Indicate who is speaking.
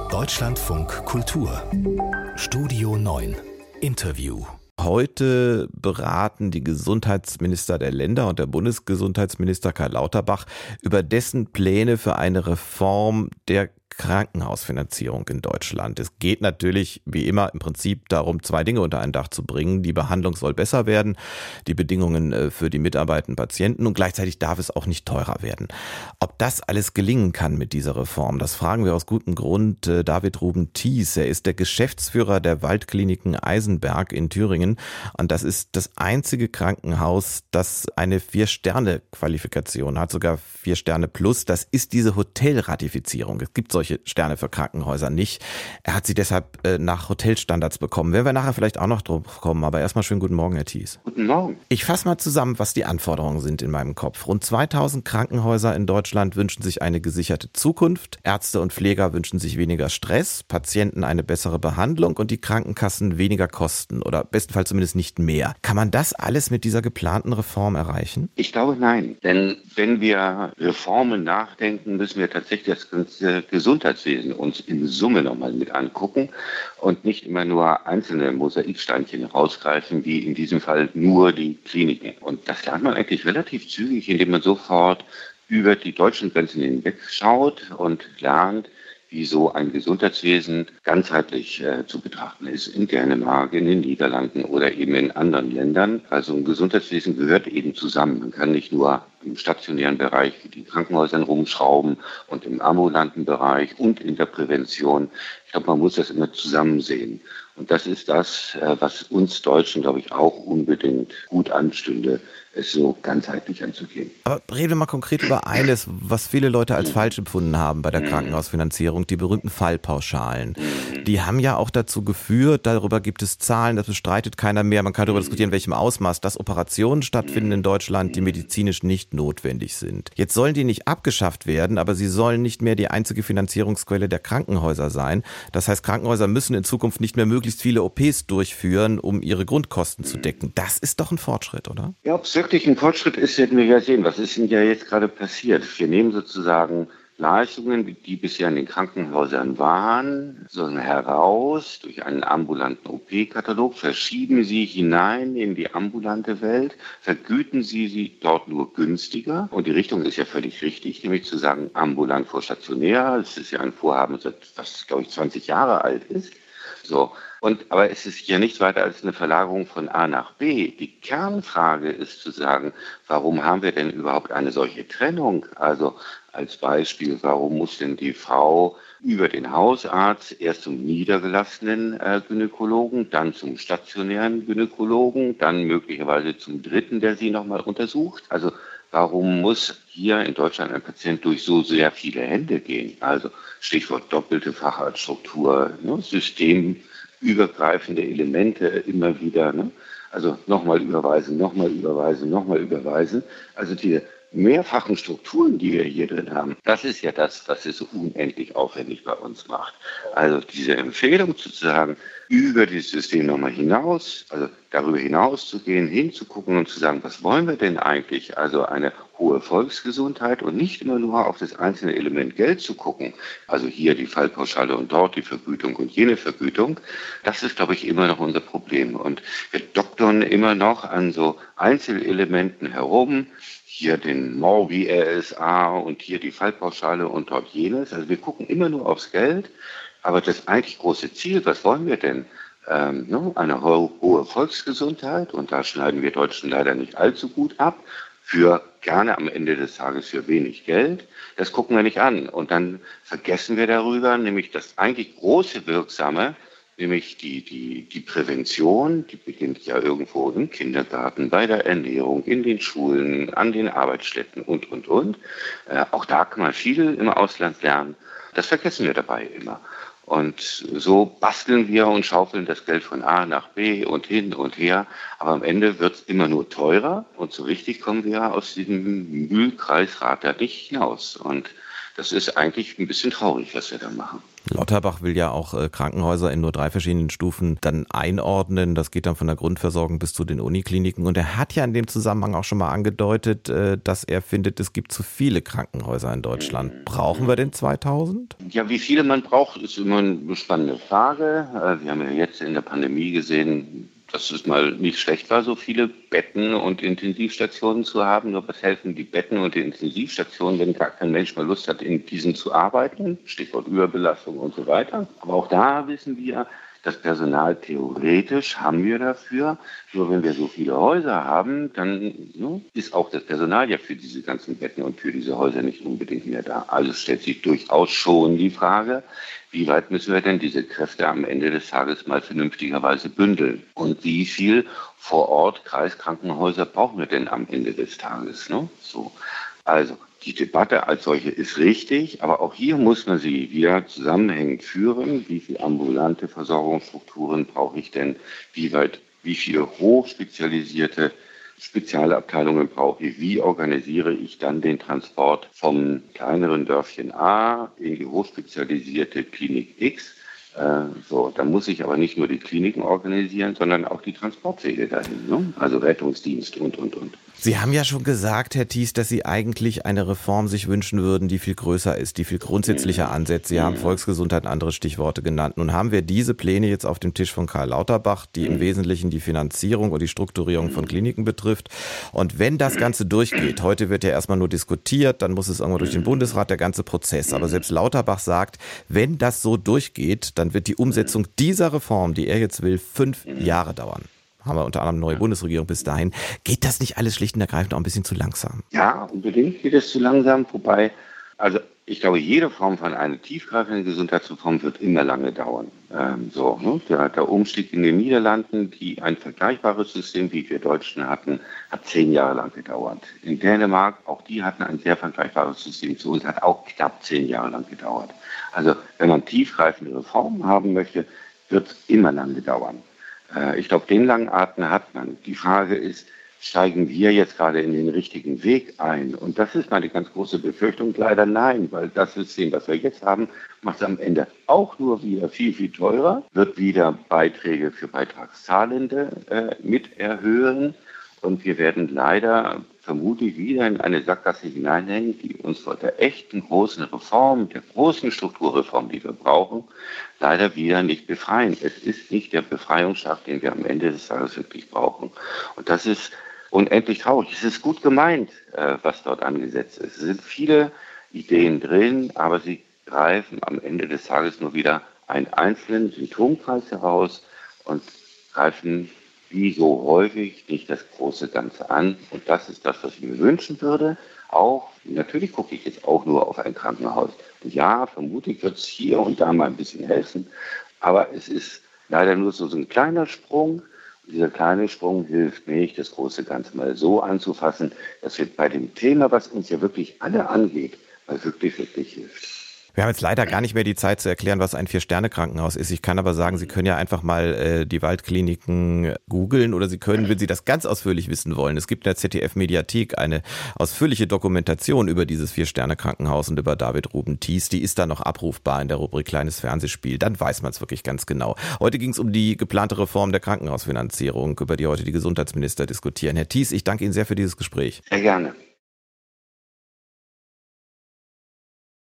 Speaker 1: Deutschlandfunk Kultur Studio 9 Interview.
Speaker 2: Heute beraten die Gesundheitsminister der Länder und der Bundesgesundheitsminister Karl Lauterbach über dessen Pläne für eine Reform der Krankenhausfinanzierung in Deutschland. Es geht natürlich, wie immer, im Prinzip darum, zwei Dinge unter ein Dach zu bringen. Die Behandlung soll besser werden, die Bedingungen für die mitarbeitenden Patienten, und gleichzeitig darf es auch nicht teurer werden. Ob das alles gelingen kann mit dieser Reform, das fragen wir aus gutem Grund David Ruben Thies. Er ist der Geschäftsführer der Waldkliniken Eisenberg in Thüringen, und das ist das einzige Krankenhaus, das eine 4-Sterne-Qualifikation hat, sogar 4 Sterne plus. Das ist diese Hotelratifizierung. Es gibt solche Sterne für Krankenhäuser nicht. Er hat sie deshalb nach Hotelstandards bekommen. Werden wir nachher vielleicht auch noch drauf kommen, aber erstmal schönen guten Morgen, Herr Thies.
Speaker 3: Guten Morgen.
Speaker 2: Ich fasse mal zusammen, was die Anforderungen sind in meinem Kopf. Rund 2000 Krankenhäuser in Deutschland wünschen sich eine gesicherte Zukunft. Ärzte und Pfleger wünschen sich weniger Stress, Patienten eine bessere Behandlung und die Krankenkassen weniger Kosten oder bestenfalls zumindest nicht mehr. Kann man das alles mit dieser geplanten Reform erreichen?
Speaker 3: Ich glaube, nein. Denn wenn wir Reformen nachdenken, müssen wir tatsächlich das ganze Gesundheitswesen uns in Summe nochmal mit angucken und nicht immer nur einzelne Mosaiksteinchen rausgreifen, wie in diesem Fall nur die Kliniken. Und das lernt man eigentlich relativ zügig, indem man sofort über die deutschen Grenzen hinweg schaut und lernt, wie so ein Gesundheitswesen ganzheitlich zu betrachten ist, in Dänemark, in den Niederlanden oder eben in anderen Ländern. Also ein Gesundheitswesen gehört eben zusammen. Man kann nicht nur im stationären Bereich wie die Krankenhäusern rumschrauben und im ambulanten Bereich und in der Prävention. Ich glaube, man muss das immer zusammen sehen. Und das ist das, was uns Deutschen, glaube ich, auch unbedingt gut anstünde, es so ganzheitlich anzugehen.
Speaker 2: Aber reden wir mal konkret über eines, was viele Leute als falsch empfunden haben bei der Krankenhausfinanzierung, die berühmten Fallpauschalen. Die haben ja auch dazu geführt, darüber gibt es Zahlen, das bestreitet keiner mehr. Man kann darüber diskutieren, in welchem Ausmaß, dass Operationen stattfinden in Deutschland, die medizinisch nicht notwendig sind. Jetzt sollen die nicht abgeschafft werden, aber sie sollen nicht mehr die einzige Finanzierungsquelle der Krankenhäuser sein. Das heißt, Krankenhäuser müssen in Zukunft nicht mehr möglichst viele OPs durchführen, um ihre Grundkosten zu decken. Das ist doch ein Fortschritt, oder?
Speaker 3: Ja, ob es wirklich ein Fortschritt ist, werden wir ja sehen. Was ist denn ja jetzt gerade passiert? Wir nehmen sozusagen Leistungen, die bisher in den Krankenhäusern waren, so heraus durch einen ambulanten OP-Katalog, verschieben sie hinein in die ambulante Welt, vergüten sie dort nur günstiger. Und die Richtung ist ja völlig richtig, nämlich zu sagen, ambulant vor stationär. Das ist ja ein Vorhaben, das, glaube ich, 20 Jahre alt ist. So. Aber es ist ja nichts weiter als eine Verlagerung von A nach B. Die Kernfrage ist zu sagen, warum haben wir denn überhaupt eine solche Trennung? Also als Beispiel, warum muss denn die Frau über den Hausarzt erst zum niedergelassenen Gynäkologen, dann zum stationären Gynäkologen, dann möglicherweise zum dritten, der sie nochmal untersucht? Also warum muss hier in Deutschland ein Patient durch so sehr viele Hände gehen? Also Stichwort doppelte Facharztstruktur, systemübergreifende Elemente immer wieder. Also nochmal überweisen, nochmal überweisen, nochmal überweisen. Also die mehrfachen Strukturen, die wir hier drin haben, das ist ja das, was es so unendlich aufwendig bei uns macht. Also diese Empfehlung sozusagen, über dieses System nochmal hinaus, also darüber hinaus zu gehen, hinzugucken und zu sagen, was wollen wir denn eigentlich? Also eine hohe Volksgesundheit und nicht immer nur auf das einzelne Element Geld zu gucken. Also hier die Fallpauschale und dort die Vergütung und jene Vergütung. Das ist, glaube ich, immer noch unser Problem. Und wir doktern immer noch an so Einzelelementen herum. Hier den Morbi RSA und hier die Fallpauschale und dort jenes. Also wir gucken immer nur aufs Geld. Aber das eigentlich große Ziel, was wollen wir denn? Eine hohe Volksgesundheit, und da schneiden wir Deutschen leider nicht allzu gut ab, für gerne am Ende des Tages für wenig Geld. Das gucken wir nicht an. Und dann vergessen wir darüber, nämlich das eigentlich große Wirksame, nämlich die Prävention, die beginnt ja irgendwo im Kindergarten, bei der Ernährung, in den Schulen, an den Arbeitsstätten und. Auch da kann man viel im Ausland lernen. Das vergessen wir dabei immer. Und so basteln wir und schaufeln das Geld von A nach B und hin und her. Aber am Ende wird es immer nur teurer. Und so richtig kommen wir aus diesem Mühlkreisrad da nicht hinaus. Und Das ist eigentlich ein bisschen traurig, was wir da machen.
Speaker 2: Lauterbach will ja auch Krankenhäuser in nur 3 verschiedenen Stufen dann einordnen. Das geht dann von der Grundversorgung bis zu den Unikliniken. Und er hat ja in dem Zusammenhang auch schon mal angedeutet, dass er findet, es gibt zu viele Krankenhäuser in Deutschland. Brauchen wir denn 2000?
Speaker 3: Ja, wie viele man braucht, ist immer eine spannende Frage. Wir haben ja jetzt in der Pandemie gesehen, dass es mal nicht schlecht war, so viele Betten und Intensivstationen zu haben. Nur was helfen die Betten und die Intensivstationen, wenn gar kein Mensch mehr Lust hat, in diesen zu arbeiten? Stichwort Überbelastung und so weiter. Aber auch da wissen wir, das Personal theoretisch haben wir dafür. Nur wenn wir so viele Häuser haben, dann ist auch das Personal ja für diese ganzen Betten und für diese Häuser nicht unbedingt mehr da. Also stellt sich durchaus schon die Frage, wie weit müssen wir denn diese Kräfte am Ende des Tages mal vernünftigerweise bündeln? Und wie viel vor Ort Kreiskrankenhäuser brauchen wir denn am Ende des Tages? Ne? So. Also die Debatte als solche ist richtig, aber auch hier muss man sie wieder zusammenhängend führen. Wie viele ambulante Versorgungsstrukturen brauche ich denn? Wie viele hochspezialisierte Spezialabteilungen brauche ich? Wie organisiere ich dann den Transport vom kleineren Dörfchen A in die hochspezialisierte Klinik X? Da muss ich aber nicht nur die Kliniken organisieren, sondern auch die Transportwege dahin, ne? Also Rettungsdienst und.
Speaker 2: Sie haben ja schon gesagt, Herr Thies, dass Sie eigentlich eine Reform sich wünschen würden, die viel größer ist, die viel grundsätzlicher ansetzt. Sie haben Volksgesundheit und andere Stichworte genannt. Nun haben wir diese Pläne jetzt auf dem Tisch von Karl Lauterbach, die im Wesentlichen die Finanzierung und die Strukturierung von Kliniken betrifft. Und wenn das Ganze durchgeht, heute wird ja erstmal nur diskutiert, dann muss es irgendwo durch den Bundesrat, der ganze Prozess. Aber selbst Lauterbach sagt, wenn das so durchgeht, dann wird die Umsetzung dieser Reform, die er jetzt will, 5 Jahre dauern. Haben wir unter anderem eine neue Bundesregierung bis dahin. Geht das nicht alles schlicht und ergreifend auch ein bisschen zu langsam?
Speaker 3: Ja, unbedingt geht es zu langsam. Wobei, ich glaube, jede Form von einer tiefgreifenden Gesundheitsreform wird immer lange dauern. Der Umstieg in den Niederlanden, die ein vergleichbares System, wie wir Deutschen hatten, hat 10 Jahre lang gedauert. In Dänemark, auch die hatten ein sehr vergleichbares System zu uns, hat auch knapp 10 Jahre lang gedauert. Also wenn man tiefgreifende Reformen haben möchte, wird es immer lange dauern. Ich glaube, den langen Atem hat man. Die Frage ist, steigen wir jetzt gerade in den richtigen Weg ein? Und das ist meine ganz große Befürchtung. Leider nein, weil das System, was wir jetzt haben, macht es am Ende auch nur wieder viel, viel teurer, wird wieder Beiträge für Beitragszahlende mit erhöhen. Und wir werden leider vermutlich wieder in eine Sackgasse hineinhängen, die uns vor der echten großen Reform, der großen Strukturreform, die wir brauchen, leider wieder nicht befreien. Es ist nicht der Befreiungsschlag, den wir am Ende des Tages wirklich brauchen. Und das ist unendlich traurig. Es ist gut gemeint, was dort angesetzt ist. Es sind viele Ideen drin, aber sie greifen am Ende des Tages nur wieder einen einzelnen Symptomkreis heraus und greifen wie so häufig nicht das große Ganze an. Und das ist das, was ich mir wünschen würde. Auch, natürlich gucke ich jetzt auch nur auf ein Krankenhaus. Und ja, vermutlich wird es hier und da mal ein bisschen helfen. Aber es ist leider nur so ein kleiner Sprung. Und dieser kleine Sprung hilft nicht, das große Ganze mal so anzufassen, dass wir bei dem Thema, was uns ja wirklich alle angeht, mal wirklich, wirklich hilft.
Speaker 2: Wir haben jetzt leider gar nicht mehr die Zeit zu erklären, was ein 4-Sterne-Krankenhaus ist. Ich kann aber sagen, Sie können ja einfach mal die Waldkliniken googeln oder Sie können, wenn Sie das ganz ausführlich wissen wollen, es gibt in der ZDF-Mediathek eine ausführliche Dokumentation über dieses 4-Sterne-Krankenhaus und über David Ruben Thies. Die ist da noch abrufbar in der Rubrik Kleines Fernsehspiel. Dann weiß man es wirklich ganz genau. Heute ging es um die geplante Reform der Krankenhausfinanzierung, über die heute die Gesundheitsminister diskutieren. Herr Thies, ich danke Ihnen sehr für dieses Gespräch.
Speaker 3: Sehr gerne.